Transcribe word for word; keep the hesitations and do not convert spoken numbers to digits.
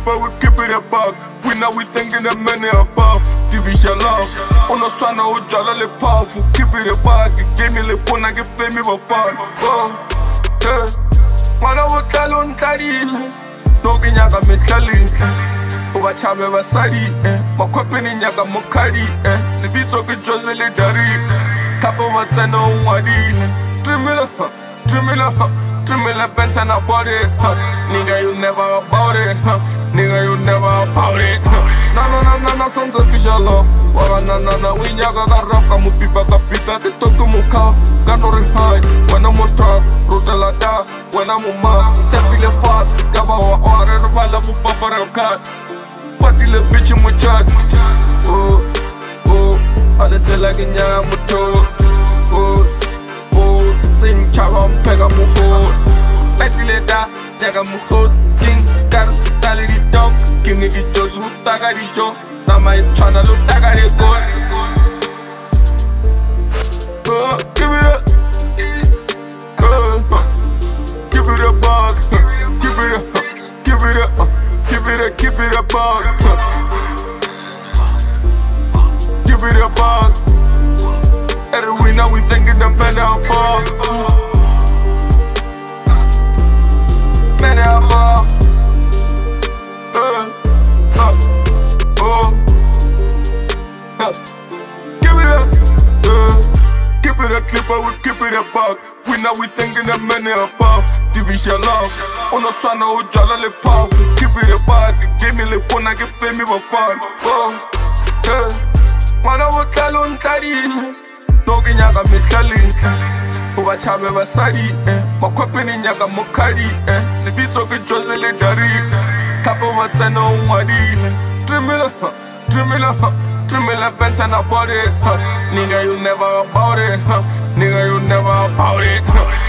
but we keep it a bug. We know we thinking the many above. Division love. On the sun, I would jolly le powerful. Keep it a bug. Give me le pona, get fame, but fun. Oh, yeah. Man, I would tell on Taddy. No, Ginyaga me telling. Over Chabe Vasadi, eh. My weapon in Yaga Mokari, eh. The beats of the Josele Dari. Tap of what's I know what he. Trimilla, Trimilla, Trimilla Benz and about it. Nigga, you never about it. Nigga, you never about it. No, no, no, no, no, sons of official love. Wara na na na, we nyaga ga raf, kamu pipa ka pita, te toku mu kaf. Ganori high, when I'm on top, rutela da, when I'm on mouth. Tepile fat, gaba wa ore, rubala mu papa kat. Pati le bitch mu chat. Oh, oh, ale se like a nyaga mu to. Oh, oh, sin chaga pega mu hot. Pati le da, nyaga mu hot. King gar, dali di dog. King di jozu, taga di jo. Na mai tryna look taga di goal. Oh, give it up. Oh, give it a bug. Give it a, give it a, give it a, give it a bug. Give it a bug. Every we know we thinking the better above. Better above. Uh, uh, oh, uh, give it up. Uh, give it a clipper, we keep it a bug. We know we thinking the many above. Division love. On the sun, I would jolly le powerful. Keep it a bug. Give me le pona, get fame, but fun. Oh, yeah. Man, I would tell on Taddy. No, Ginyaga me telling. Over Chabe Vasadi, eh. My weapon in Yaga Mokari, eh. The beats of the Josele Dari. Tap of what's I know what he. Trimilla, Trimilla, Trimilla Benz and about it. Nigga, you never about it. Nigga, you never about it.